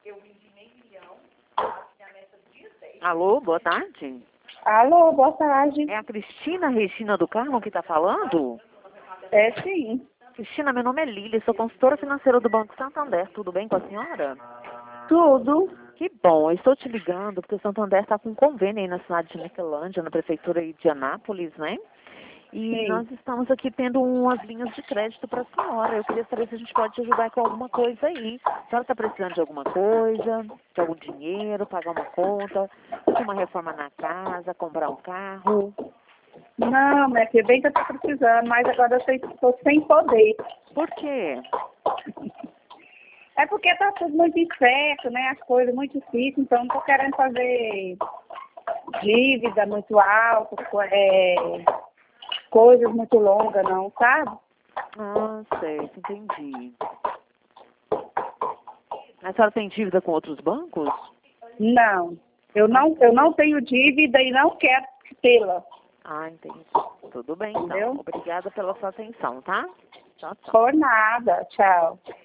Alô, boa tarde. Alô, boa tarde. É a Cristina Regina do Carmo que está falando? É sim. Cristina, meu nome é Lília, sou consultora financeira do Banco Santander. Tudo bem com a senhora? Tudo. Que bom, eu estou te ligando porque o Santander está com um convênio aí na cidade de Niquelândia, na prefeitura aí de Anápolis, né? E Sim. nós estamos aqui tendo umas linhas de crédito para a senhora. Eu queria saber se a gente pode te ajudar com alguma coisa aí. A senhora está precisando de alguma coisa, de algum dinheiro, pagar uma conta, fazer uma reforma na casa, comprar um carro? Não, minha filha, bem que eu tô precisando, mas agora eu estou sem poder. Por quê? É porque tá tudo muito incerto, né? As coisas muito difíceis, então não tô querendo fazer dívida muito alta, coisas muito longas, não, sabe? Ah, certo, entendi. A senhora tem dívida com outros bancos? Não. Eu não tenho dívida e não quero tê-la. Ah, entendi. Tudo bem, então. Entendeu? Obrigada pela sua atenção, tá? Tchau, tchau. Por nada. Tchau.